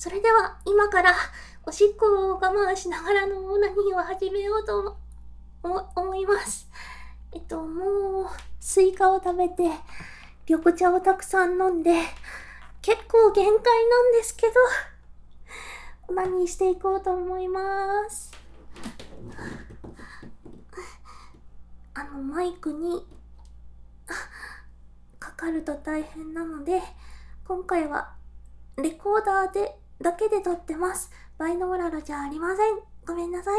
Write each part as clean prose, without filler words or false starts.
それでは今からおしっこを我慢しながらのオナニーを始めようと思います。もうスイカを食べて緑茶をたくさん飲んで結構限界なんですけど、オナニーしていこうと思います。マイクにかかると大変なので、今回はレコーダーだけで撮ってます。バイノーラルじゃありません。ごめんなさい。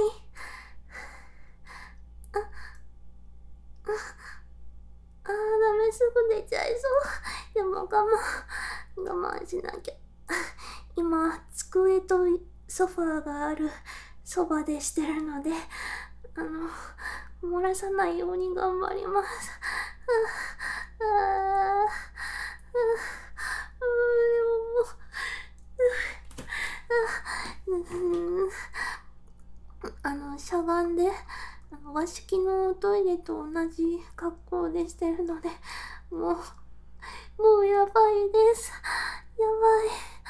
ダメ、すぐ出ちゃいそう。でも我慢しなきゃ。今、机とソファーがあるそばでしてるので、漏らさないように頑張ります。しゃがんで和式のトイレと同じ格好でしてるので、もうやばいです。やばい。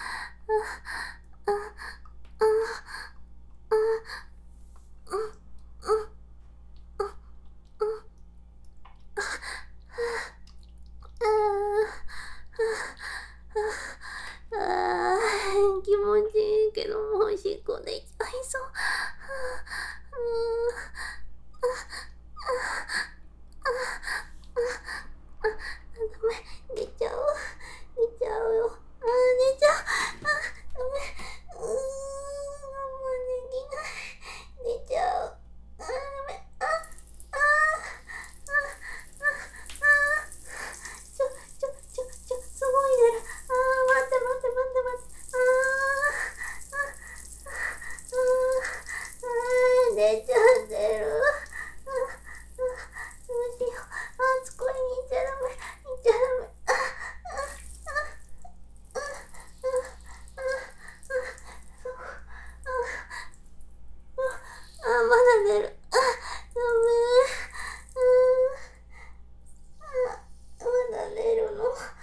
気持ちいいけど、もうおしっこ出ちゃいそう。出ちゃうよ。出ちゃう。ダメ。我慢できない。出ちゃう。ダメ。すごい出る。待って。出ちゃってる。どうしよう。机に行っちゃダメ。まだ出る。ダメ。まだ出るの。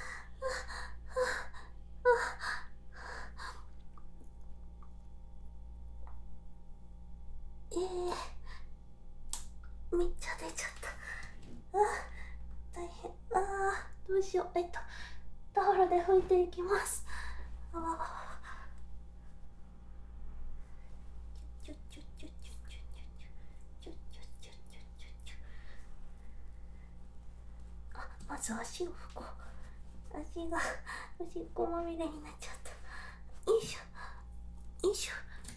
めっちゃ出ちゃった。大変。どうしよう。タオルで拭いていきます。まず足を拭こう。足がおしっこまみれになっちゃった。よいしょ。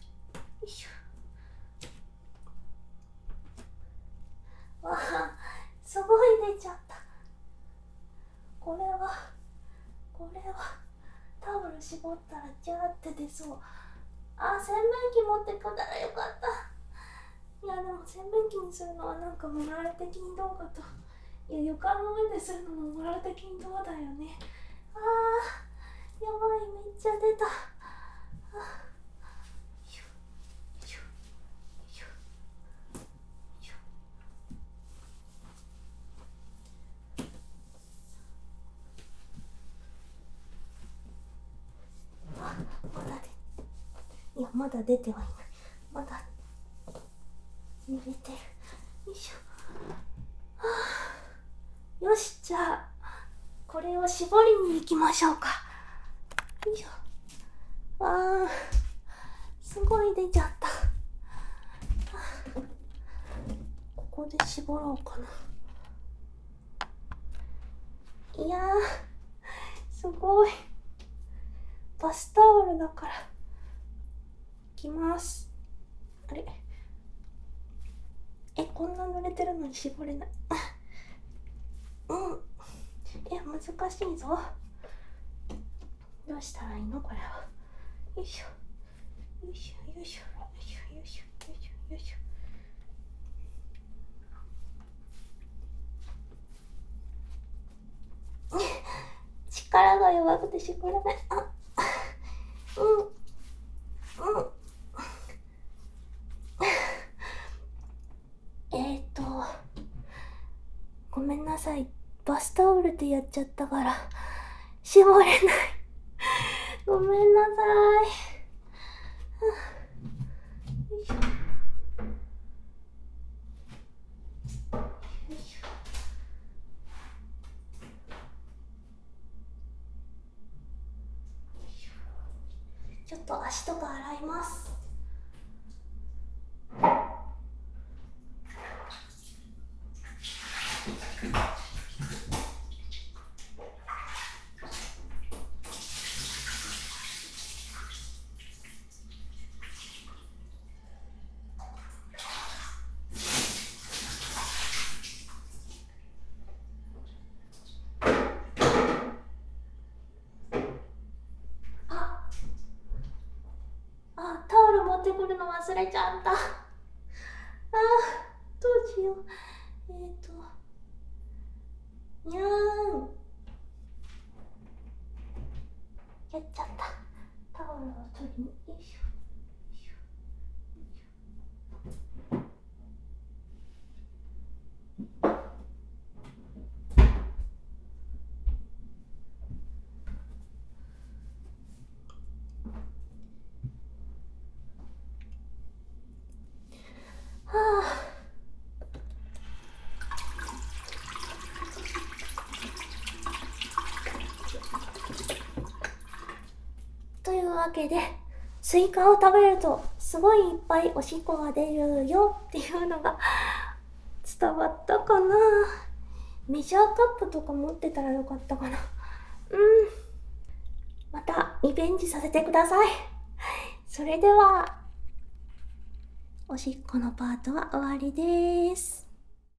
すごい出ちゃった。これはタオル絞ったらジャーって出そう。洗面器持ってくたらよかった。いやでも洗面器にするのはなんかモラル的にどうかと。いや床の上でするのもモラル的にどうだよね。やばい、めっちゃ出た。まだ出てはいない。まだ揺れてる。よいしょ。よし、じゃあこれを絞りに行きましょうか。よいしょ。すごい出ちゃった。ここで絞ろうかな。いやすごい。バスタオルだから。いきます。あれ、こんな濡れてるのに絞れない。難しいぞ。どうしたらいいのこれは。よいしょ。力が弱くて絞れない。ごめんなさい。バスタオルでやっちゃったから絞れない。ごめんなさい。 ちょっと足とか洗います。タオル持ってくるの忘れちゃった。どうしよう。にゃーん。やっちゃった。タオルを取りに、よいしょ。というわけで、スイカを食べるとすごいいっぱいおしっこが出るよっていうのが伝わったかな。メジャーカップとか持ってたらよかったかな。またリベンジさせてください。それではおしっこのパートは終わりです。